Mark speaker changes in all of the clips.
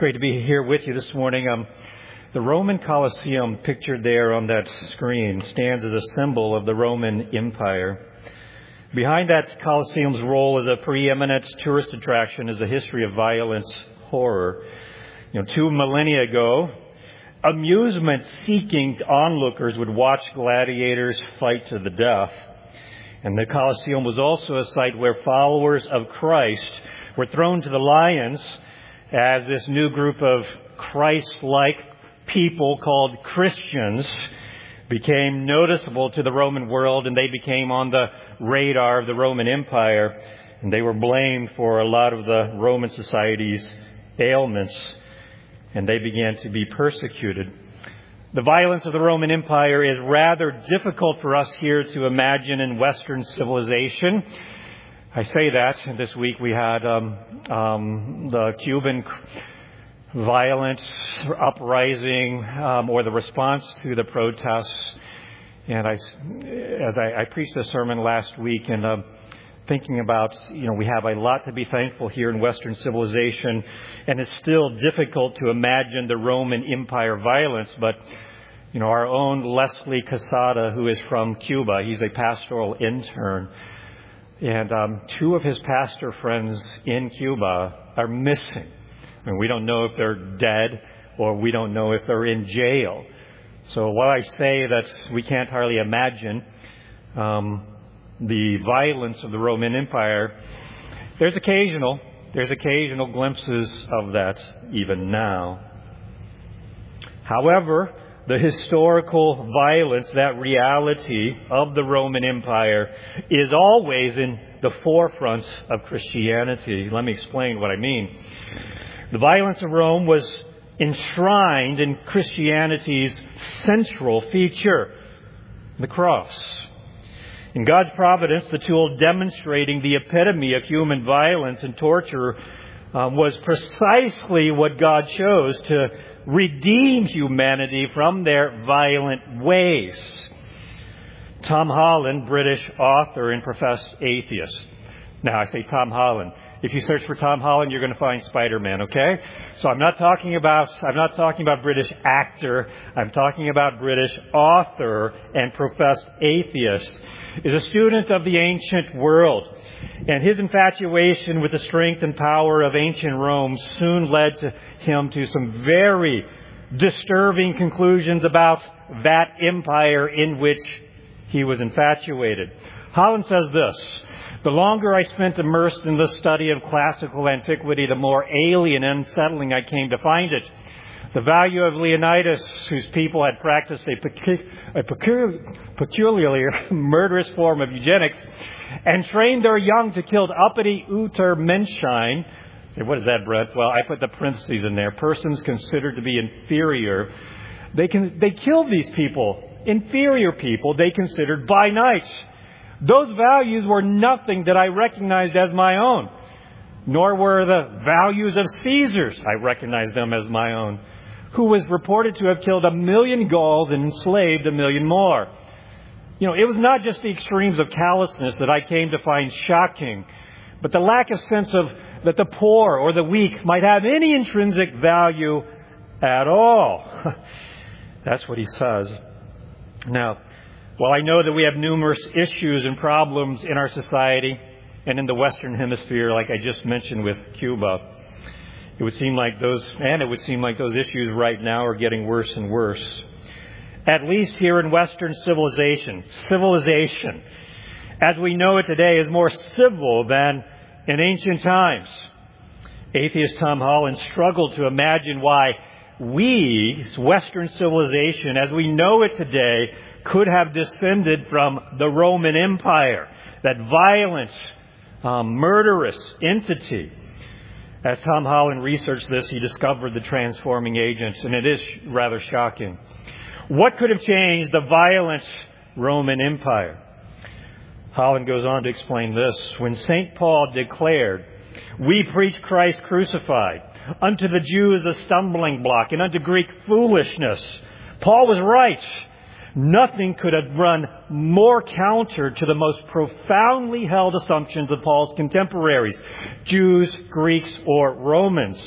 Speaker 1: great to be here with you this morning. The Roman Colosseum, pictured there on that screen, stands as a symbol of the Roman Empire. Behind that Colosseum's role as a preeminent tourist attraction is a history of violence, horror. 2 millennia ago, amusement-seeking onlookers would watch gladiators fight to the death. And the Colosseum was also a site where followers of Christ were thrown to the lions as this new group of Christ-like people called Christians became noticeable to the Roman world, and they became on the radar of the Roman Empire, and they were blamed for a lot of the Roman society's ailments, and they began to be persecuted. The violence of the Roman Empire is rather difficult for us here to imagine in Western civilization. I say that, and this week we had the Cuban violence uprising, or the response to the protests. And as I preached a sermon last week, and thinking about, we have a lot to be thankful here in Western civilization, and it's still difficult to imagine the Roman Empire violence, but our own Leslie Casada, who is from Cuba, he's a pastoral intern. And 2 of his pastor friends in Cuba are missing. We don't know if they're dead or we don't know if they're in jail. So while I say that we can't hardly imagine the violence of the Roman Empire, there's occasional glimpses of that even now. However, the historical violence, that reality of the Roman Empire, is always in the forefront of Christianity. Let me explain what I mean. The violence of Rome was enshrined in Christianity's central feature, the cross. In God's providence, the tool demonstrating the epitome of human violence and torture was precisely what God chose to redeem humanity from their violent ways. Tom Holland, British author and professed atheist. Now, I say Tom Holland. If you search for Tom Holland, you're going to find Spider-Man, okay? So I'm not talking about British actor. I'm talking about British author and professed atheist. Is a student of the ancient world. And his infatuation with the strength and power of ancient Rome soon led him to some very disturbing conclusions about that empire in which he was infatuated. Holland says this: "The longer I spent immersed in the study of classical antiquity, the more alien and unsettling I came to find it. The value of Leonidas, whose people had practiced a peculiarly murderous form of eugenics and trained their young to kill uppity Untermenschine." Say, what is that, Brett? Well, I put the parentheses in there. Persons considered to be inferior. They killed these people, inferior people they considered by night. Those values were nothing that I recognized as my own, nor were the values of Caesar's. I recognized them as my own, who was reported to have killed 1 million Gauls and enslaved 1 million more. It was not just the extremes of callousness that I came to find shocking, but the lack of sense of that the poor or the weak might have any intrinsic value at all. That's what he says. Now, while I know that we have numerous issues and problems in our society and in the Western Hemisphere, like I just mentioned with Cuba, it would seem like those issues right now are getting worse and worse. At least here in Western civilization, as we know it today, is more civil than in ancient times. Atheist Tom Holland struggled to imagine why we, Western civilization, as we know it today, could have descended from the Roman Empire, that violent, murderous entity. As Tom Holland researched this, he discovered the transforming agents, and it is rather shocking. What could have changed the violent Roman Empire? Holland goes on to explain this. When St. Paul declared, "We preach Christ crucified, unto the Jews a stumbling block, and unto Greek foolishness," Paul was right. Nothing could have run more counter to the most profoundly held assumptions of Paul's contemporaries, Jews, Greeks, or Romans.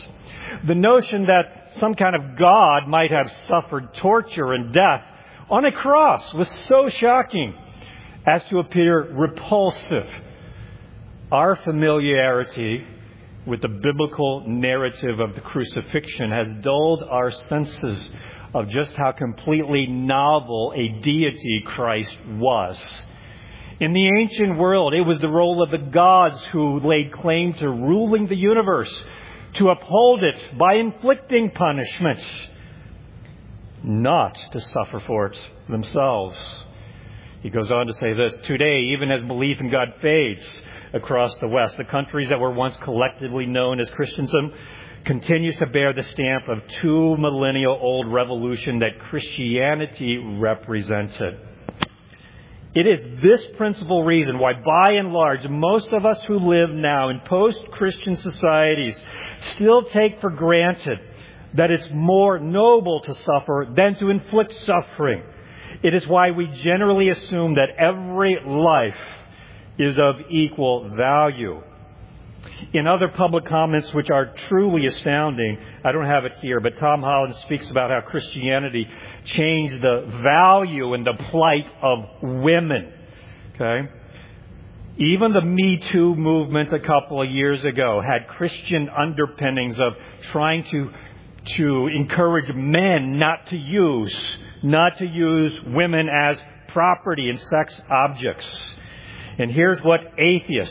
Speaker 1: The notion that some kind of God might have suffered torture and death on a cross was so shocking as to appear repulsive. Our familiarity with the biblical narrative of the crucifixion has dulled our senses of just how completely novel a deity Christ was. In the ancient world, it was the role of the gods who laid claim to ruling the universe, to uphold it by inflicting punishments, not to suffer for it themselves. He goes on to say this, today, even as belief in God fades across the West, the countries that were once collectively known as Christendom continues to bear the stamp of 2 millennial-old revolution that Christianity represented. It is this principal reason why, by and large, most of us who live now in post-Christian societies still take for granted that it's more noble to suffer than to inflict suffering. It is why we generally assume that every life is of equal value. In other public comments which are truly astounding, I don't have it here, but Tom Holland speaks about how Christianity changed the value and the plight of women. Okay? Even the Me Too movement a couple of years ago had Christian underpinnings of trying to encourage men not to use women as property and sex objects. And here's what atheist.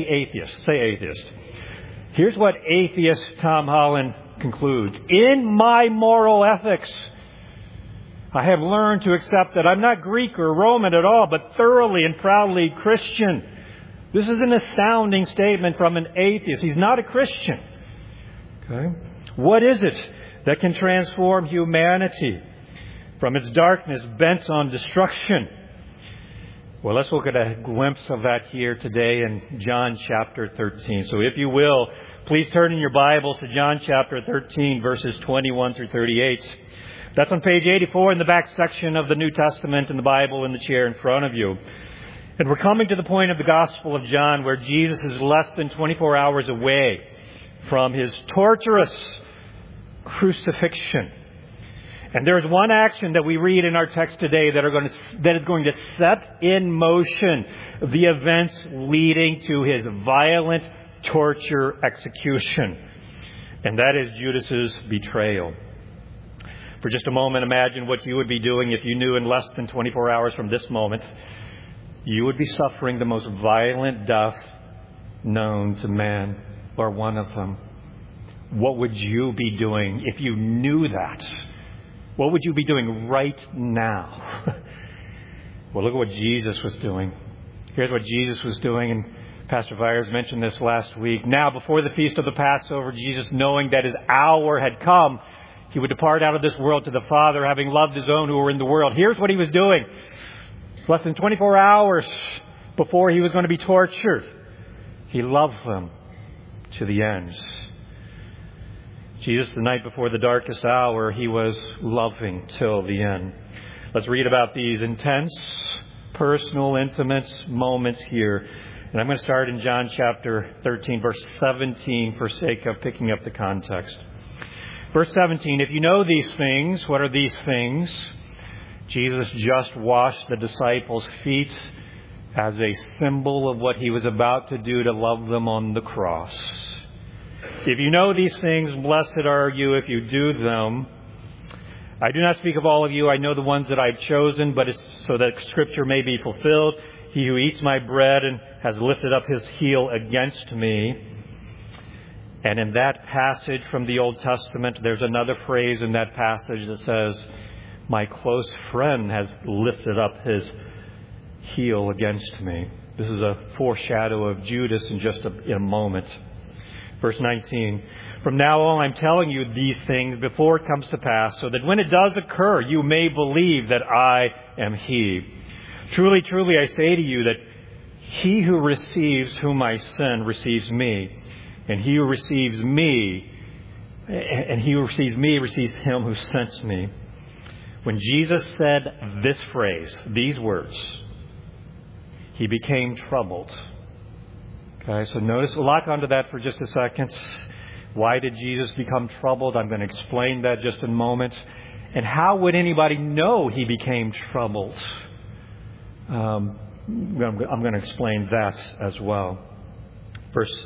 Speaker 1: Here's what atheist Tom Holland concludes. In my moral ethics, I have learned to accept that I'm not Greek or Roman at all, but thoroughly and proudly Christian. This is an astounding statement from an atheist. He's not a Christian. Okay? What is it that can transform humanity from its darkness bent on destruction? Well, let's look at a glimpse of that here today in John chapter 13. So if you will, please turn in your Bibles to John chapter 13, verses 21 through 38. That's on page 84 in the back section of the New Testament in the Bible in the chair in front of you. And we're coming to the point of the Gospel of John where Jesus is less than 24 hours away from his torturous crucifixion. And there's one action that we read in our text today that is going to set in motion the events leading to his violent torture execution. And that is Judas's betrayal. For just a moment, imagine what you would be doing if you knew in less than 24 hours from this moment, you would be suffering the most violent death known to man, or one of them. What would you be doing if you knew that? What would you be doing right now? Well, look at what Jesus was doing. Here's what Jesus was doing, and Pastor Vyers mentioned this last week. Now, before the feast of the Passover, Jesus, knowing that his hour had come, he would depart out of this world to the Father, having loved his own who were in the world. Here's what he was doing. Less than 24 hours before he was going to be tortured, he loved them to the end. Jesus, the night before the darkest hour, he was loving till the end. Let's read about these intense, personal, intimate moments here. And I'm going to start in John chapter 13, verse 17, for sake of picking up the context. Verse 17, if you know these things, what are these things? Jesus just washed the disciples' feet as a symbol of what he was about to do to love them on the cross. If you know these things, blessed are you if you do them. I do not speak of all of you. I know the ones that I've chosen, but it's so that Scripture may be fulfilled. He who eats my bread and has lifted up his heel against me. And in that passage from the Old Testament, there's another phrase in that passage that says, my close friend has lifted up his heel against me. This is a foreshadow of Judas in a moment. Verse 19, from now on I'm telling you these things before it comes to pass, so that when it does occur, you may believe that I am he. Truly, truly, I say to you that he who receives whom I send receives me, and he who receives me receives him who sent me. When Jesus said this phrase, these words, he became troubled. Okay, so notice, we'll lock onto that for just a second. Why did Jesus become troubled? I'm going to explain that just in a moment. And how would anybody know he became troubled? I'm going to explain that as well. Verse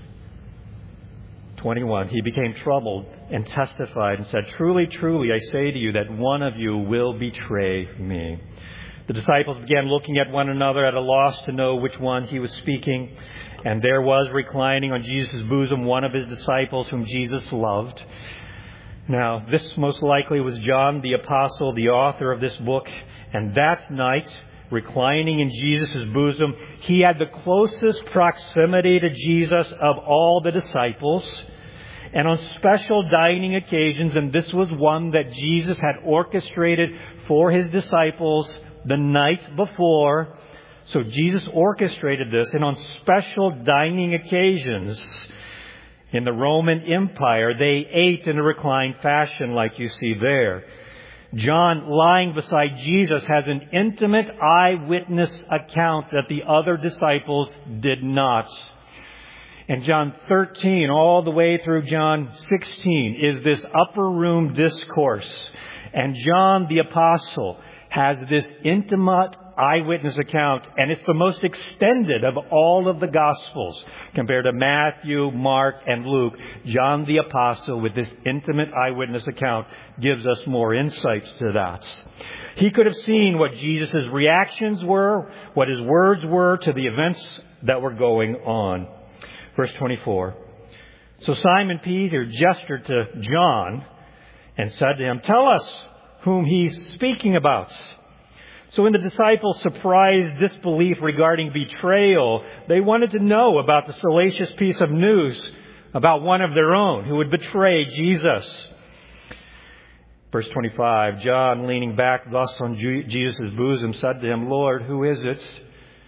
Speaker 1: 21, he became troubled and testified and said, "Truly, truly, I say to you that one of you will betray me." The disciples began looking at one another at a loss to know which one he was speaking. And there was reclining on Jesus' bosom one of his disciples whom Jesus loved. Now, this most likely was John the Apostle, the author of this book. And that night, reclining in Jesus' bosom, he had the closest proximity to Jesus of all the disciples. And on special dining occasions, and this was one that Jesus had orchestrated for his disciples the night before. So Jesus orchestrated this, and on special dining occasions in the Roman Empire, they ate in a reclined fashion like you see there. John, lying beside Jesus, has an intimate eyewitness account that the other disciples did not. And John 13, all the way through John 16, is this upper room discourse. And John the Apostle has this intimate eyewitness account, and it's the most extended of all of the Gospels compared to Matthew, Mark, and Luke. John the Apostle, with this intimate eyewitness account, gives us more insight to that. He could have seen what Jesus' reactions were, what his words were to the events that were going on. Verse 24. So Simon Peter gestured to John and said to him, "Tell us whom he's speaking about." So when the disciples' surprised disbelief regarding betrayal, they wanted to know about the salacious piece of news about one of their own who would betray Jesus. Verse 25, John, leaning back thus on Jesus' bosom, said to him, "Lord, who is it?"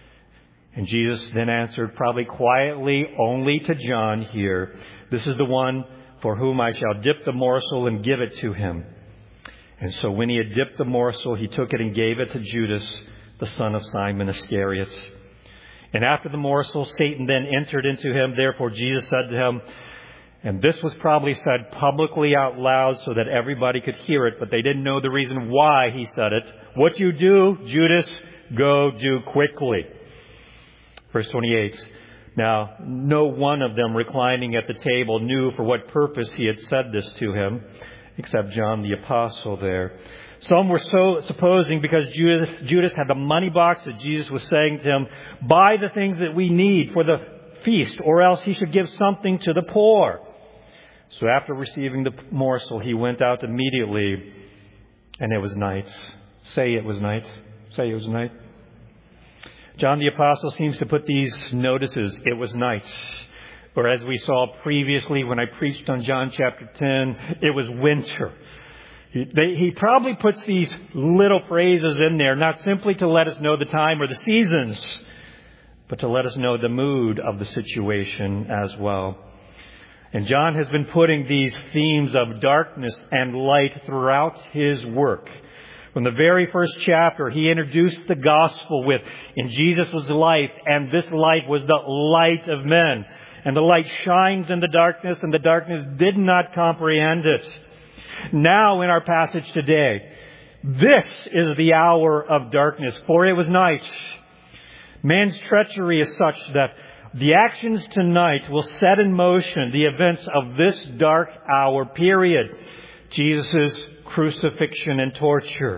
Speaker 1: And Jesus then answered, probably quietly, only to John here, "This is the one for whom I shall dip the morsel and give it to him." And so when he had dipped the morsel, he took it and gave it to Judas, the son of Simon Iscariot. And after the morsel, Satan then entered into him. Therefore, Jesus said to him, and this was probably said publicly out loud so that everybody could hear it, but they didn't know the reason why he said it. "What you do, Judas, go do quickly." Verse 28. Now, no one of them reclining at the table knew for what purpose he had said this to him, except John the Apostle there. Some were so supposing because Judas had the money box that Jesus was saying to him, "Buy the things that we need for the feast, or else he should give something to the poor." So after receiving the morsel, he went out immediately, and it was night. Say it was night. Say it was night. John the Apostle seems to put these notices, "It was night." Or as we saw previously when I preached on John chapter 10, it was winter. He probably puts these little phrases in there, not simply to let us know the time or the seasons, but to let us know the mood of the situation as well. And John has been putting these themes of darkness and light throughout his work. From the very first chapter, he introduced the gospel with, "In Jesus was life, and this light was the light of men. And the light shines in the darkness, and the darkness did not comprehend it." Now in our passage today, this is the hour of darkness, for it was night. Man's treachery is such that the actions tonight will set in motion the events of this dark hour period, Jesus' crucifixion and torture.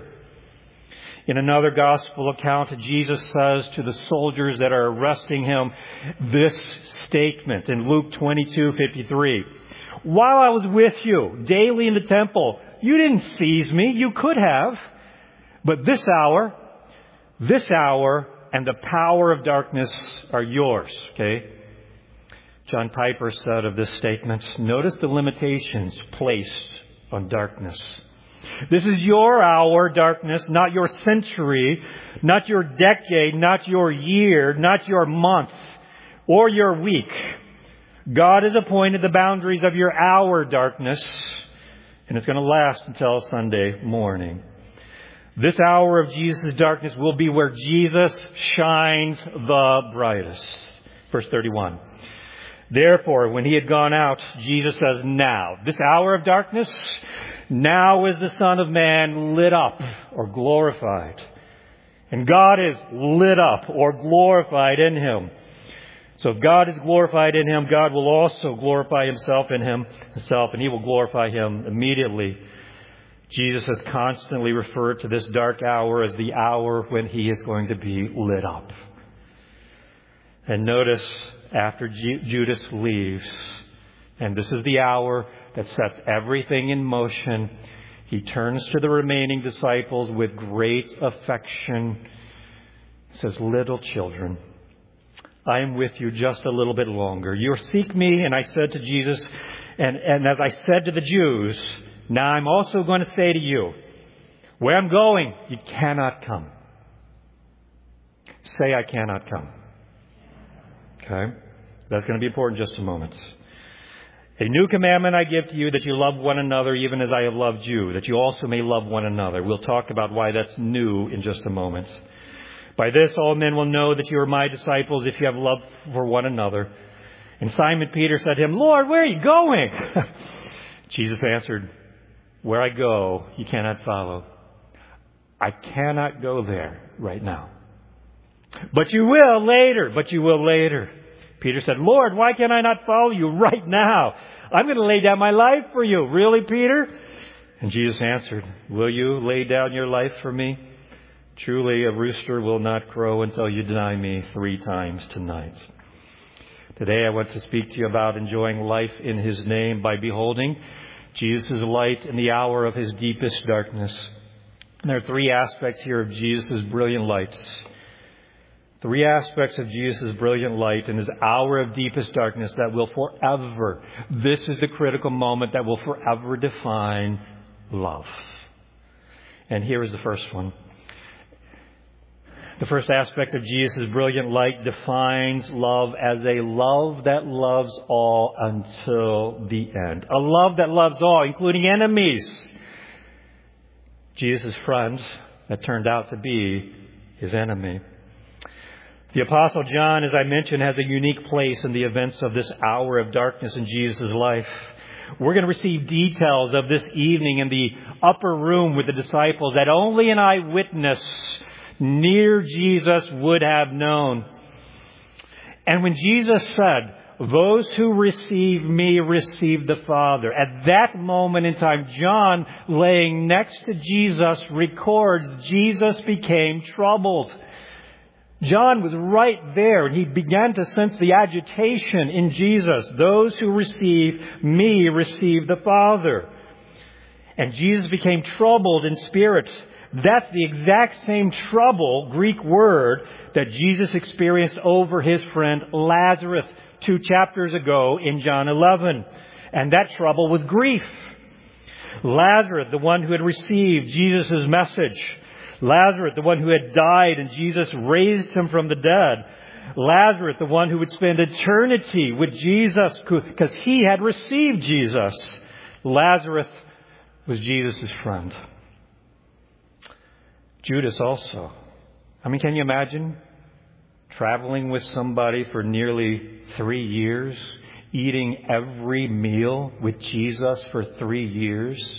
Speaker 1: In another gospel account, Jesus says to the soldiers that are arresting him this statement in Luke 22:53. "While I was with you daily in the temple, you didn't seize me. You could have. But this hour and the power of darkness are yours." Okay? John Piper said of this statement, notice the limitations placed on darkness. This is your hour, darkness, not your century, not your decade, not your year, not your month, or your week. God has appointed the boundaries of your hour, darkness, and it's going to last until Sunday morning. This hour of Jesus' darkness will be where Jesus shines the brightest. Verse 31. Therefore, when he had gone out, Jesus says, now, this hour of darkness, now is the Son of Man lit up or glorified. And God is lit up or glorified in him. So if God is glorified in him, God will also glorify himself in himself, and he will glorify him immediately. Jesus has constantly referred to this dark hour as the hour when he is going to be lit up. And notice, after Judas leaves, and this is the hour that sets everything in motion, he turns to the remaining disciples with great affection. He says, little children, I am with you just a little bit longer. You seek me, and I said to Jesus, and as I said to the Jews, now I'm also going to say to you, where I'm going, you cannot come. Say, I cannot come. Okay? That's going to be important in just a moment. A new commandment I give to you, that you love one another even as I have loved you, that you also may love one another. We'll talk about why that's new in just a moment. By this all men will know that you are my disciples if you have love for one another. And Simon Peter said to him, Lord, where are you going? Jesus answered, where I go, you cannot follow. I cannot go there right now. But you will later. Peter said, Lord, why can I not follow you right now? I'm going to lay down my life for you. Really, Peter? And Jesus answered, will you lay down your life for me? Truly, a rooster will not crow until you deny me 3 times tonight. Today, I want to speak to you about enjoying life in his name by beholding Jesus' light in the hour of his deepest darkness. And there are 3 aspects here of Jesus' brilliant light. 3 aspects of Jesus' brilliant light in his hour of deepest darkness that will forever, this is the critical moment that will forever define love. And here is the first one. The first aspect of Jesus' brilliant light defines love as a love that loves all until the end. A love that loves all, including enemies. Jesus' friend that turned out to be his enemy. The Apostle John, as I mentioned, has a unique place in the events of this hour of darkness in Jesus' life. We're going to receive details of this evening in the upper room with the disciples that only an eyewitness near Jesus would have known. And when Jesus said, those who receive me receive the Father, at that moment in time, John, laying next to Jesus, records Jesus became troubled. John was right there, and he began to sense the agitation in Jesus. Those who receive me receive the Father. And Jesus became troubled in spirit. That's the exact same trouble, Greek word, that Jesus experienced over his friend Lazarus 2 chapters ago in John 11. And that trouble was grief. Lazarus, the one who had received Jesus' message. Lazarus, the one who had died and Jesus raised him from the dead. Lazarus, the one who would spend eternity with Jesus because he had received Jesus. Lazarus was Jesus' friend. Judas also. I mean, can you imagine traveling with somebody for nearly 3 years, eating every meal with Jesus for 3 years?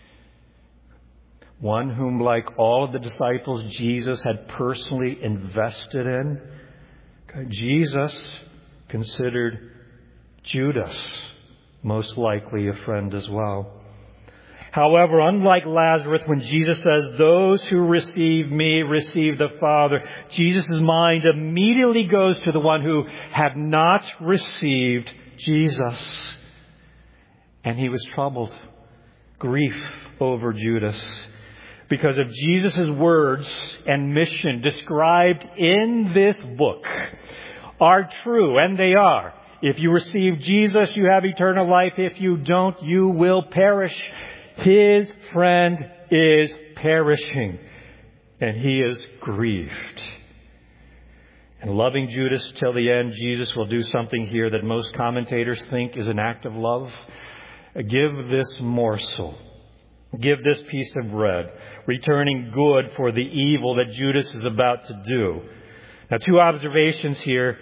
Speaker 1: One whom, like all of the disciples, Jesus had personally invested in. Jesus considered Judas most likely a friend as well. However, unlike Lazarus, when Jesus says, those who receive me receive the Father, Jesus' mind immediately goes to the one who had not received Jesus. And he was troubled. Grief over Judas. Because of Jesus' words and mission described in this book are true, and they are. If you receive Jesus, you have eternal life. If you don't, you will perish. His friend is perishing, and he is grieved. And loving Judas till the end, Jesus will do something here that most commentators think is an act of love. Give this morsel. Give this piece of bread, returning good for the evil that Judas is about to do. Now, 2 observations here.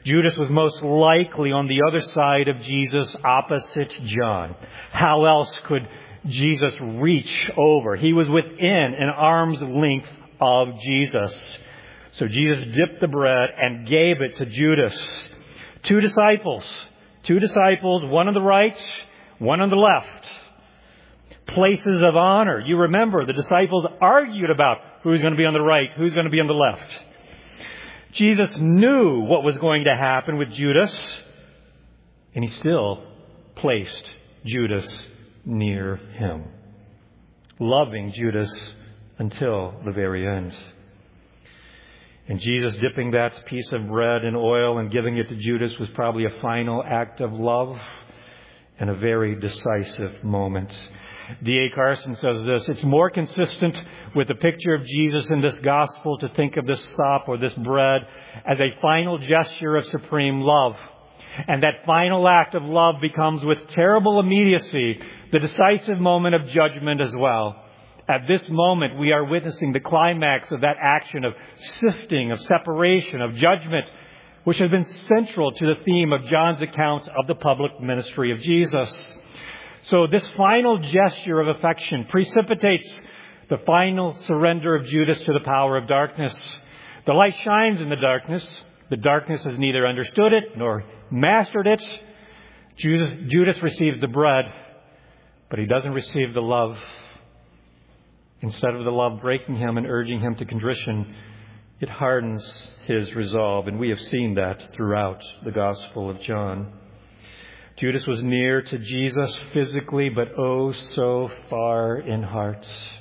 Speaker 1: Judas was most likely on the other side of Jesus, opposite John. How else could Jesus reach over? He was within an arm's length of Jesus. So Jesus dipped the bread and gave it to Judas. Two disciples, one on the right, one on the left. Places of honor. You remember the disciples argued about who's going to be on the right, who's going to be on the left. Jesus knew what was going to happen with Judas, and he still placed Judas near him, loving Judas until the very end. And Jesus dipping that piece of bread in oil and giving it to Judas was probably a final act of love and a very decisive moment. D.A. Carson says this: it's more consistent with the picture of Jesus in this gospel to think of this sop or this bread as a final gesture of supreme love. And that final act of love becomes with terrible immediacy the decisive moment of judgment as well. At this moment, we are witnessing the climax of that action of sifting, of separation, of judgment, which has been central to the theme of John's account of the public ministry of Jesus. So this final gesture of affection precipitates the final surrender of Judas to the power of darkness. The light shines in the darkness. The darkness has neither understood it nor mastered it. Judas receives the bread, but he doesn't receive the love. Instead of the love breaking him and urging him to contrition, it hardens his resolve. And we have seen that throughout the Gospel of John. Judas was near to Jesus physically, but oh so far in heart.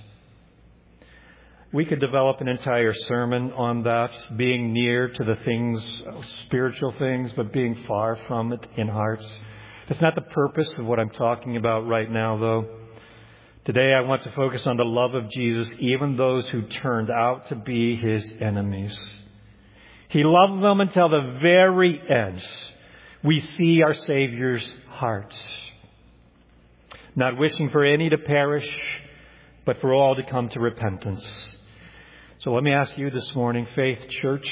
Speaker 1: We could develop an entire sermon on that, being near to the things, spiritual things, but being far from it in heart. That's not the purpose of what I'm talking about right now, though. Today I want to focus on the love of Jesus, even those who turned out to be his enemies. He loved them until the very end. We see our Savior's heart, not wishing for any to perish, but for all to come to repentance. So let me ask you this morning, Faith Church,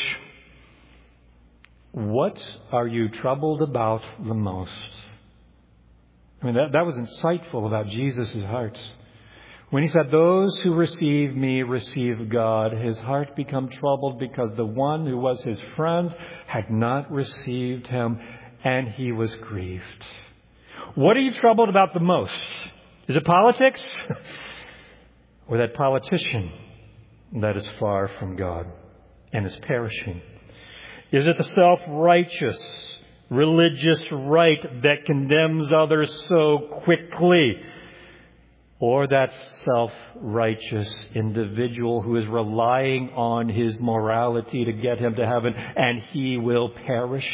Speaker 1: what are you troubled about the most? I mean, that was insightful about Jesus' heart. When he said, those who receive me receive God, his heart became troubled because the one who was his friend had not received him, and he was grieved. What are you troubled about the most? Is it politics? Or that politician that is far from God and is perishing? Is it the self-righteous, religious right that condemns others so quickly? Or that self-righteous individual who is relying on his morality to get him to heaven, and he will perish?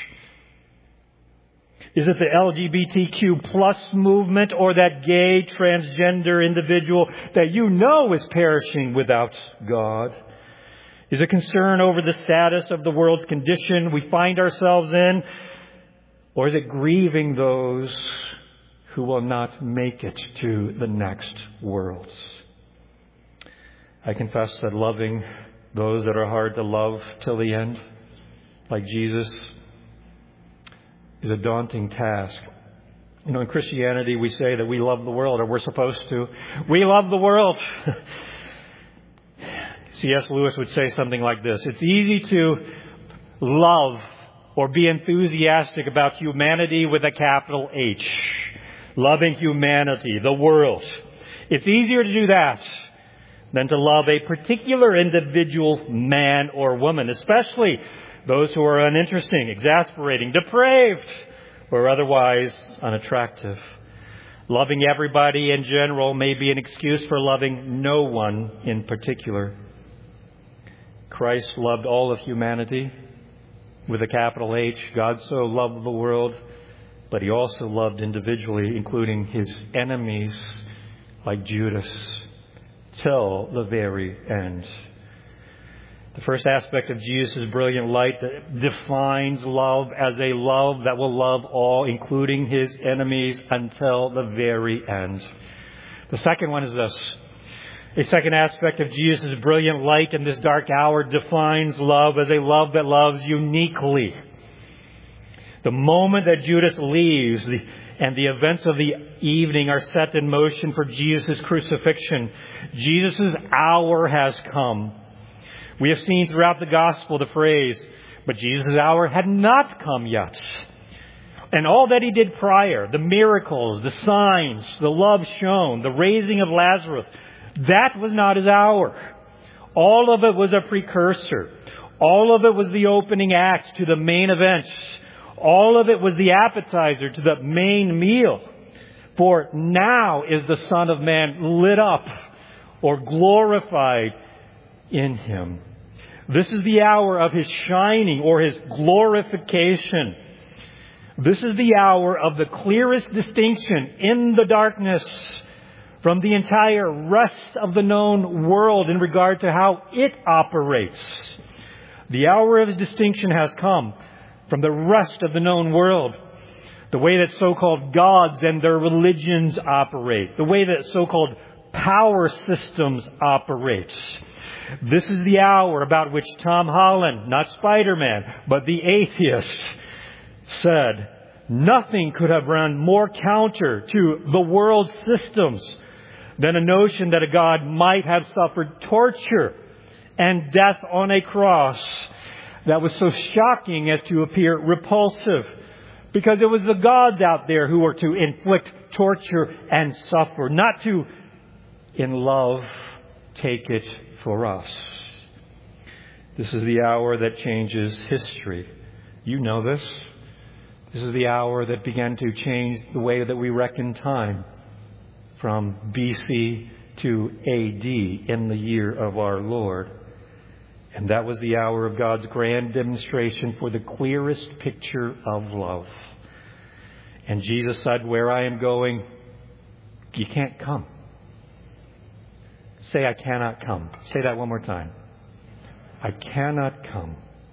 Speaker 1: Is it the LGBTQ plus movement or that gay transgender individual that you know is perishing without God? Is it concern over the status of the world's condition we find ourselves in? Or is it grieving those who will not make it to the next world? I confess that loving those that are hard to love till the end, like Jesus, is a daunting task. You know, in Christianity, we say that we love the world, or we're supposed to. We love the world. C.S. Lewis would say something like this: it's easy to love or be enthusiastic about humanity with a capital H. Loving humanity, the world. It's easier to do that than to love a particular individual man or woman, especially those who are uninteresting, exasperating, depraved, or otherwise unattractive. Loving everybody in general may be an excuse for loving no one in particular. Christ loved all of humanity with a capital H. God so loved the world, but he also loved individually, including his enemies like Judas, till the very end. The first aspect of Jesus' brilliant light that defines love as a love that will love all, including his enemies, until the very end. The second one is this. A second aspect of Jesus' brilliant light in this dark hour defines love as a love that loves uniquely. The moment that Judas leaves and the events of the evening are set in motion for Jesus' crucifixion, Jesus' hour has come. We have seen throughout the gospel the phrase, but Jesus' hour had not come yet. And all that he did prior, the miracles, the signs, the love shown, the raising of Lazarus, that was not his hour. All of it was a precursor. All of it was the opening act to the main events. All of it was the appetizer to the main meal. For now is the Son of Man lit up or glorified in him. This is the hour of his shining or his glorification. This is the hour of the clearest distinction in the darkness from the entire rest of the known world in regard to how it operates. The hour of his distinction has come from the rest of the known world. The way that so-called gods and their religions operate. The way that so-called power systems operate. This is the hour about which Tom Holland, not Spider-Man, but the atheist, said, nothing could have run more counter to the world's systems than a notion that a God might have suffered torture and death on a cross that was so shocking as to appear repulsive, because it was the gods out there who were to inflict torture and suffer, not to, in love, take it for us. This is the hour that changes history. You know this. This is the hour that began to change the way that we reckon time from BC to AD in the year of our Lord. And that was the hour of God's grand demonstration for the clearest picture of love. And Jesus said, where I am going, you can't come. Say, I cannot come. Say that one more time. I cannot come.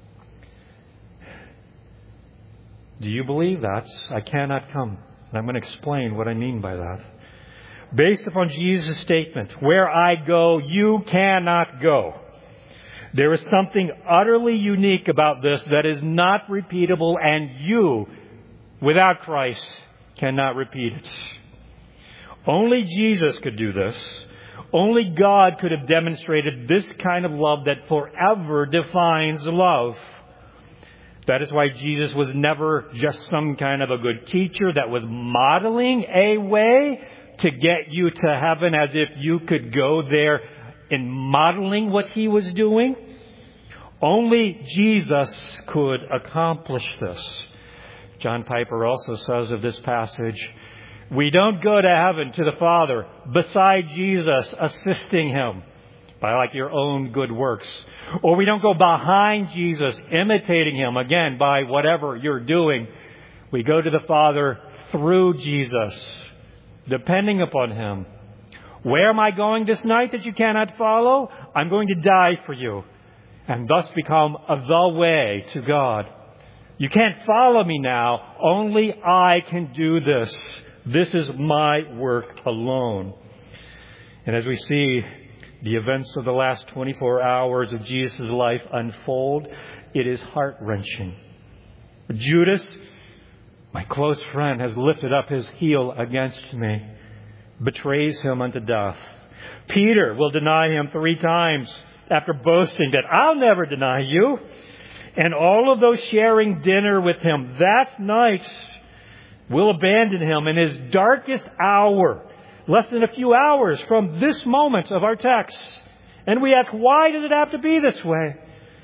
Speaker 1: Do you believe that? I cannot come. And I'm going to explain what I mean by that. Based upon Jesus' statement, where I go, you cannot go. There is something utterly unique about this that is not repeatable, and you, without Christ, cannot repeat it. Only Jesus could do this. Only God could have demonstrated this kind of love that forever defines love. That is why Jesus was never just some kind of a good teacher that was modeling a way to get you to heaven as if you could go there in modeling what he was doing. Only Jesus could accomplish this. John Piper also says of this passage, we don't go to heaven to the Father beside Jesus assisting him by like your own good works. Or we don't go behind Jesus imitating him, again, by whatever you're doing. We go to the Father through Jesus, depending upon him. Where am I going this night that you cannot follow? I'm going to die for you and thus become the way to God. You can't follow me now. Only I can do this. This is my work alone. And as we see the events of the last 24 hours of Jesus' life unfold, it is heart-wrenching. Judas, my close friend, has lifted up his heel against me, betrays him unto death. Peter will deny him 3 times after boasting that I'll never deny you. And all of those sharing dinner with him that night will abandon him in his darkest hour, less than a few hours from this moment of our text. And we ask, why does it have to be this way?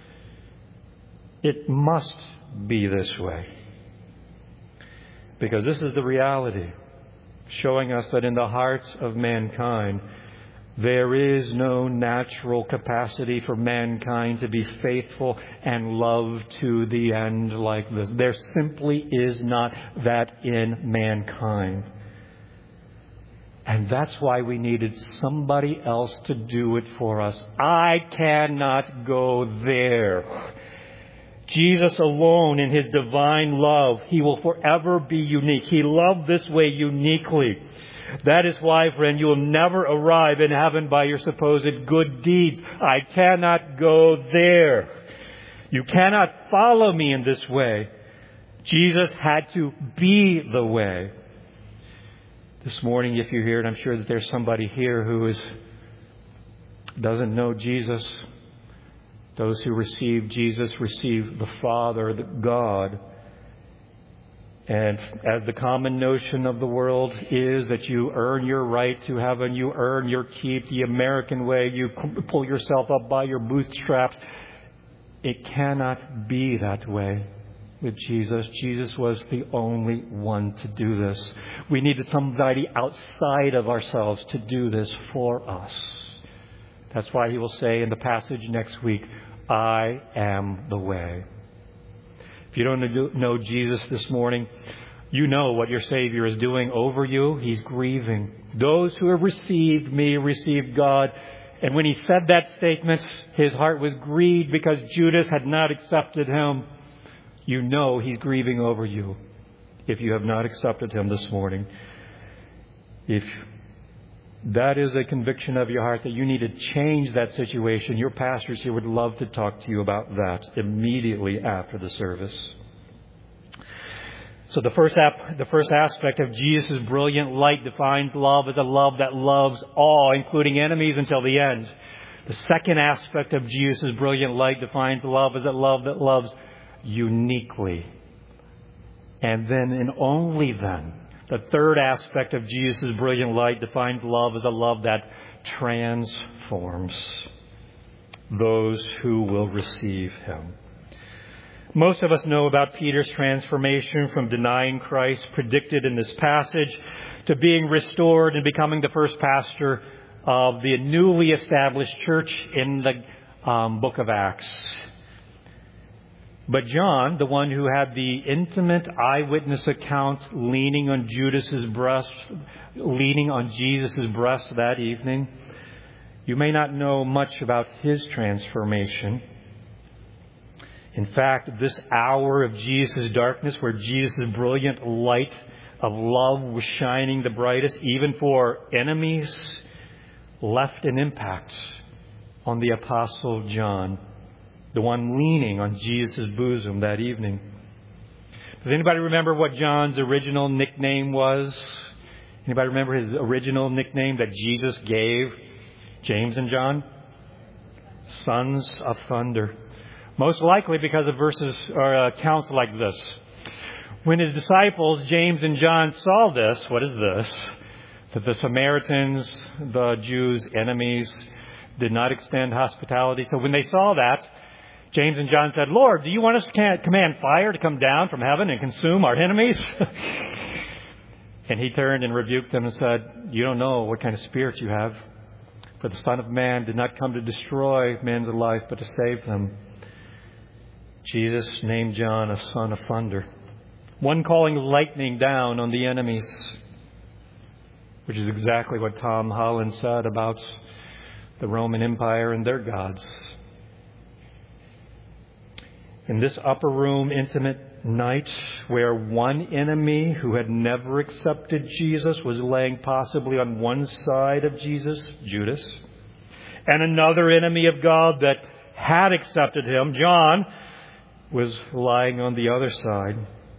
Speaker 1: It must be this way. Because this is the reality, showing us that in the hearts of mankind, there is no natural capacity for mankind to be faithful and love to the end like this. There simply is not that in mankind. And that's why we needed somebody else to do it for us. I cannot go there. Jesus alone in his divine love, he will forever be unique. He loved this way uniquely. That is why, friend, you will never arrive in heaven by your supposed good deeds. I cannot go there. You cannot follow me in this way. Jesus had to be the way. This morning, if you're here, and I'm sure that there's somebody here who doesn't know Jesus, those who receive Jesus receive the Father, the God. And as the common notion of the world is that you earn your right to heaven, you earn your keep the American way, you pull yourself up by your bootstraps. It cannot be that way with Jesus. Jesus was the only one to do this. We needed somebody outside of ourselves to do this for us. That's why he will say in the passage next week, I am the way. If you don't know Jesus this morning, you know what your Savior is doing over you. He's grieving. Those who have received me received God. And when he said that statement, his heart was grieved because Judas had not accepted him. You know he's grieving over you if you have not accepted him this morning. If that is a conviction of your heart that you need to change that situation, your pastors here would love to talk to you about that immediately after the service. So the first aspect of Jesus' brilliant light defines love as a love that loves all, including enemies, until the end. The second aspect of Jesus' brilliant light defines love as a love that loves uniquely. And then and only then, the third aspect of Jesus' brilliant light defines love as a love that transforms those who will receive him. Most of us know about Peter's transformation from denying Christ, predicted in this passage, to being restored and becoming the first pastor of the newly established church in the book of Acts. But John, the one who had the intimate eyewitness account leaning on Jesus' breast that evening, you may not know much about his transformation. In fact, this hour of Jesus' darkness, where Jesus' brilliant light of love was shining the brightest, even for enemies, left an impact on the Apostle John, the one leaning on Jesus' bosom that evening. Does anybody remember what John's original nickname was? Anybody remember his original nickname that Jesus gave James and John? Sons of Thunder. Most likely because of verses or accounts like this. When his disciples, James and John, saw this, what is this? That the Samaritans, the Jews' enemies, did not extend hospitality. So when they saw that, James and John said, Lord, do you want us to command fire to come down from heaven and consume our enemies? And he turned and rebuked them and said, you don't know what kind of spirit you have. For the Son of Man did not come to destroy men's life, but to save them. Jesus named John a son of thunder, one calling lightning down on the enemies, which is exactly what Tom Holland said about the Roman Empire and their gods. In this upper room intimate night, where one enemy who had never accepted Jesus was laying possibly on one side of Jesus, Judas, and another enemy of God that had accepted him, John, was lying on the other side.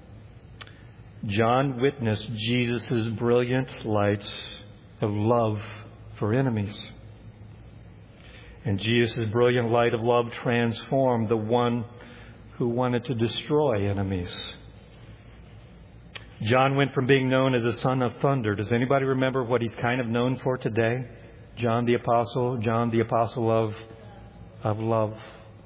Speaker 1: John witnessed Jesus' brilliant lights of love for enemies. And Jesus' brilliant light of love transformed the one who wanted to destroy enemies. John went from being known as a son of thunder. Does anybody remember what he's kind of known for today? John the apostle of love.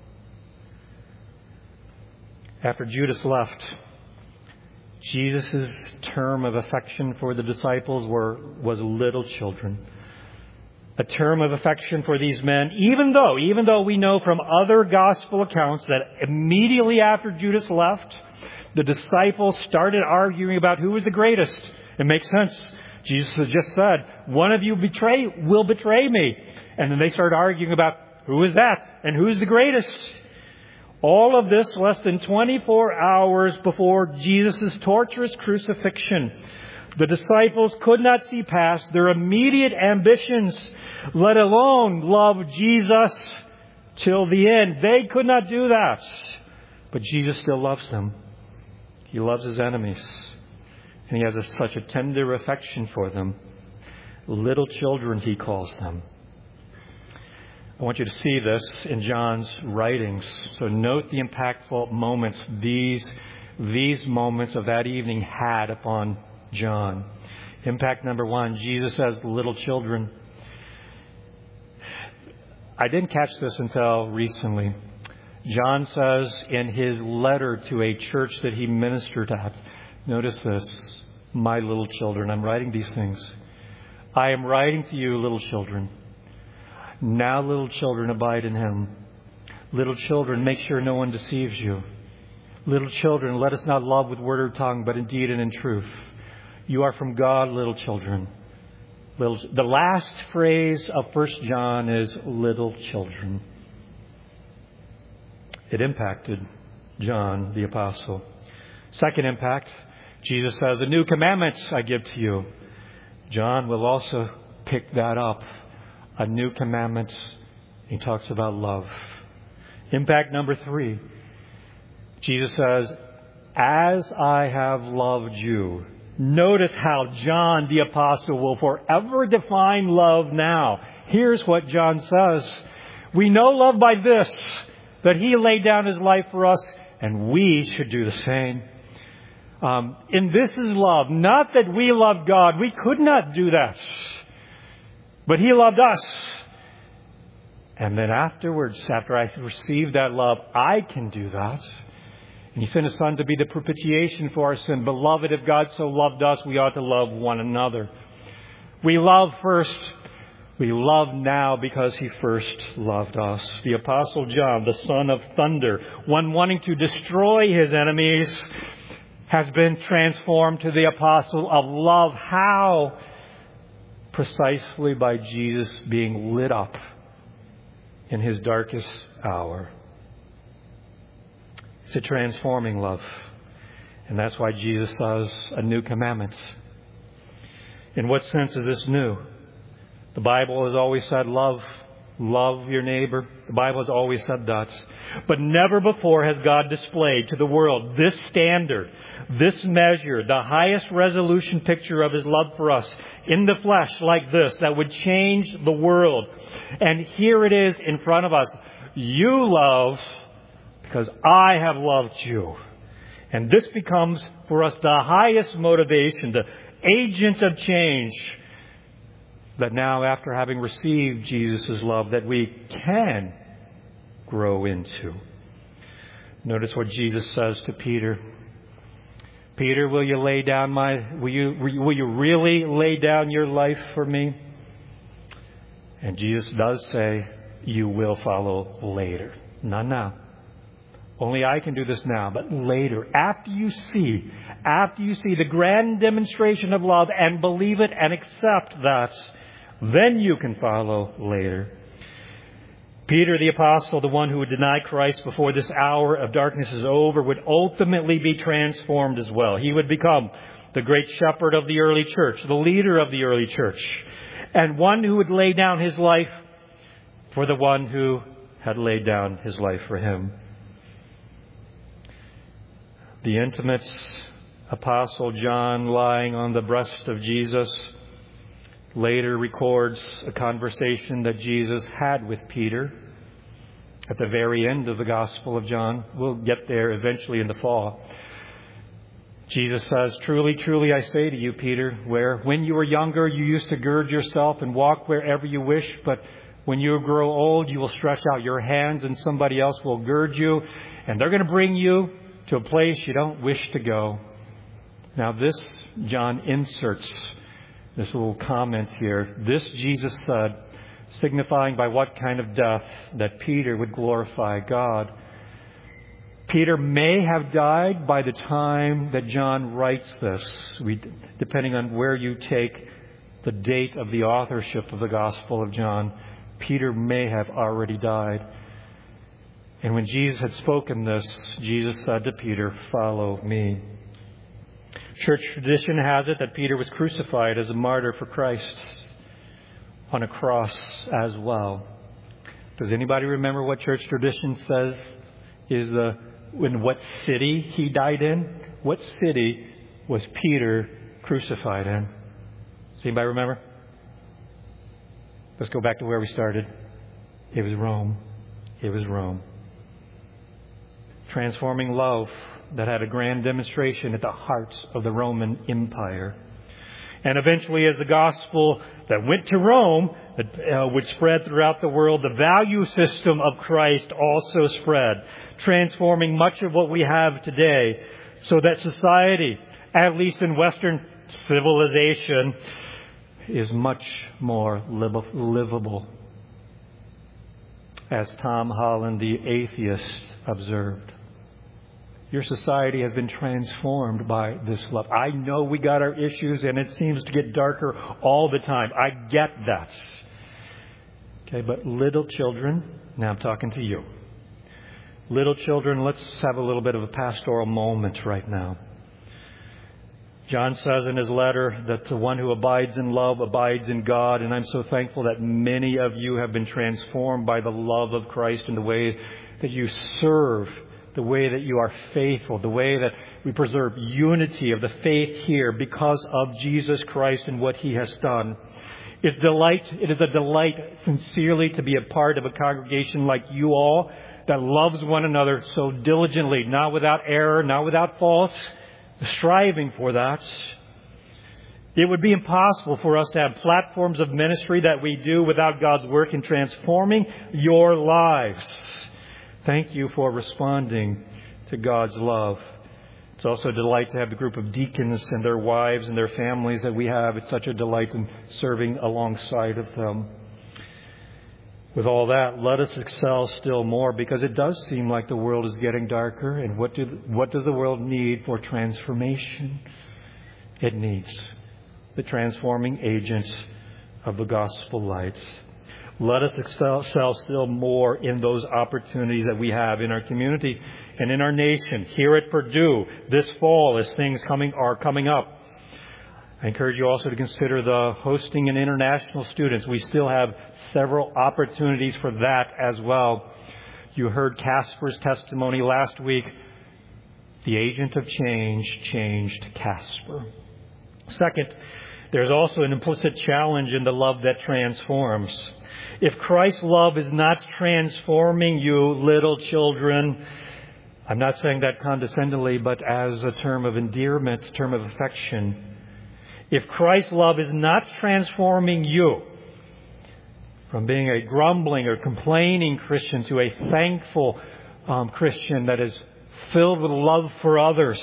Speaker 1: After Judas left, Jesus' term of affection for the disciples was little children. A term of affection for these men, even though we know from other gospel accounts that immediately after Judas left, the disciples started arguing about who was the greatest. It makes sense. Jesus has just said, one of you will betray me. And then they started arguing about who is that and who's the greatest. All of this less than 24 hours before Jesus' torturous crucifixion. The disciples could not see past their immediate ambitions, let alone love Jesus till the end. They could not do that. But Jesus still loves them. He loves his enemies. And he has such a tender affection for them. Little children, he calls them. I want you to see this in John's writings. So note the impactful moments these moments of that evening had upon John. Impact number one, Jesus says, little children. I didn't catch this until recently. John says in his letter to a church that he ministered at, notice this, my little children, I'm writing these things. I am writing to you, little children. Now, little children, abide in him. Little children, make sure no one deceives you. Little children, let us not love with word or tongue, but in deed and in truth. You are from God, little children. The last phrase of 1 John is little children. It impacted John the Apostle. Second impact, Jesus says, a new commandment I give to you. John will also pick that up. A new commandment. He talks about love. Impact number 3. Jesus says, as I have loved you. Notice how John the Apostle will forever define love now. Here's what John says. We know love by this, that he laid down his life for us, and we should do the same. And this is love. Not that we love God. We could not do that. But he loved us. And then afterwards, after I received that love, I can do that. And he sent his Son to be the propitiation for our sin. Beloved, if God so loved us, we ought to love one another. We love first. We love now because he first loved us. The Apostle John, the son of thunder, one wanting to destroy his enemies, has been transformed to the apostle of love. How? Precisely by Jesus being lit up in his darkest hour. It's a transforming love. And that's why Jesus says a new commandment. In what sense is this new? The Bible has always said love your neighbor. The Bible has always said that. But never before has God displayed to the world this standard, this measure, the highest resolution picture of his love for us in the flesh like this, that would change the world. And here it is in front of us. You love because I have loved you. And this becomes for us the highest motivation, the agent of change, that now after having received Jesus' love that we can grow into. Notice what Jesus says to Peter. Peter, will you really lay down your life for me? And Jesus does say, you will follow later. Not now. Only I can do this now, but later, after you see the grand demonstration of love and believe it and accept that, then you can follow later. Peter, the apostle, the one who would deny Christ before this hour of darkness is over, would ultimately be transformed as well. He would become the great shepherd of the early church, the leader of the early church, and one who would lay down his life for the one who had laid down his life for him. The intimate apostle John, lying on the breast of Jesus, later records a conversation that Jesus had with Peter at the very end of the Gospel of John. We'll get there eventually in the fall. Jesus says, truly, truly, I say to you, Peter, when you were younger, you used to gird yourself and walk wherever you wish, but when you grow old, you will stretch out your hands and somebody else will gird you, and they're going to bring you to a place you don't wish to go. Now this, John inserts this little comment here. This Jesus said, signifying by what kind of death that Peter would glorify God. Peter may have died by the time that John writes this, depending on where you take the date of the authorship of the Gospel of John. Peter may have already died. And when Jesus had spoken this, Jesus said to Peter, follow me. Church tradition has it that Peter was crucified as a martyr for Christ on a cross as well. Does anybody remember what church tradition says is the in what city he died in? What city was Peter crucified in? Does anybody remember? Let's go back to where we started. It was Rome. It was Rome. Transforming love that had a grand demonstration at the heart of the Roman Empire. And eventually, as the gospel that went to Rome would spread throughout the world, the value system of Christ also spread, transforming much of what we have today, so that society, at least in Western civilization, is much more livable. As Tom Holland, the atheist, observed, your society has been transformed by this love. I know we got our issues and it seems to get darker all the time. I get that. Okay, but little children, now I'm talking to you. Little children, let's have a little bit of a pastoral moment right now. John says in his letter that the one who abides in love abides in God, and I'm so thankful that many of you have been transformed by the love of Christ in the way that you serve, the way that you are faithful, the way that we preserve unity of the faith here because of Jesus Christ and what He has done. It is a delight sincerely to be a part of a congregation like you all that loves one another so diligently, not without error, not without faults, striving for that. It would be impossible for us to have platforms of ministry that we do without God's work in transforming your lives. Thank you for responding to God's love. It's also a delight to have the group of deacons and their wives and their families that we have. It's such a delight in serving alongside of them. With all that, let us excel still more, because it does seem like the world is getting darker. And what does the world need for transformation? It needs the transforming agents of the gospel light. Let us excel still more in those opportunities that we have in our community and in our nation. Here at Purdue this fall, as things are coming up. I encourage you also to consider the hosting and international students. We still have several opportunities for that as well. You heard Casper's testimony last week. The agent of change changed Casper. Second, there's also an implicit challenge in the love that transforms. If Christ's love is not transforming you, little children, I'm not saying that condescendingly, but as a term of endearment, a term of affection. If Christ's love is not transforming you from being a grumbling or complaining Christian to a thankful Christian that is filled with love for others,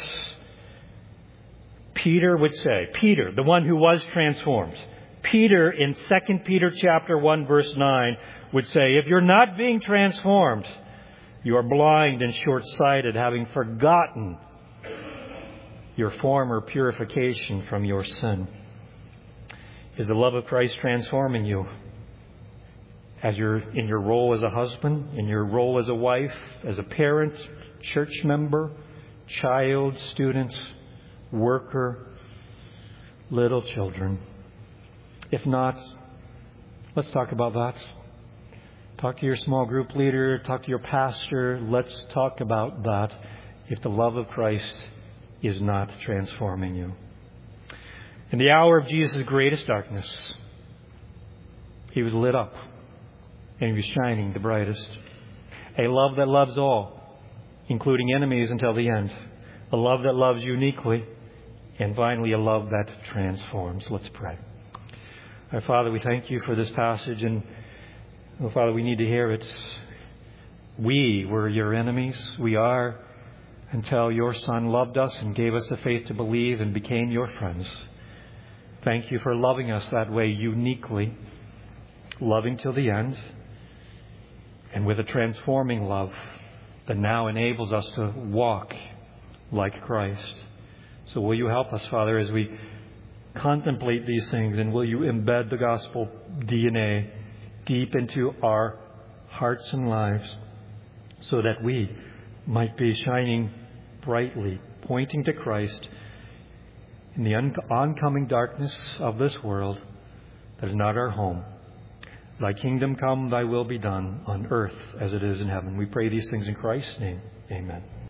Speaker 1: Peter would say, Peter, the one who was transformed, Peter in 2 Peter chapter 1 verse 9 would say, if you're not being transformed, you are blind and short-sighted, having forgotten your former purification from your sin. Is the love of Christ transforming you? As you're in your role as a husband, in your role as a wife, as a parent, church member, child, student, worker, little children. If not, let's talk about that. Talk to your small group leader, talk to your pastor. Let's talk about that if the love of Christ is not transforming you. In the hour of Jesus' greatest darkness, He was lit up and He was shining the brightest. A love that loves all, including enemies until the end. A love that loves uniquely. And finally, a love that transforms. Let's pray. Our Father, we thank You for this passage. And, Father, we need to hear it. We were Your enemies. We are, until Your Son loved us and gave us the faith to believe and became Your friends. Thank You for loving us that way uniquely, loving till the end, and with a transforming love that now enables us to walk like Christ. So will You help us, Father, as we contemplate these things, and will You embed the gospel DNA deep into our hearts and lives so that we might be shining brightly, pointing to Christ in the oncoming darkness of this world that is not our home. Thy kingdom come, Thy will be done on earth as it is in heaven. We pray these things in Christ's name. Amen.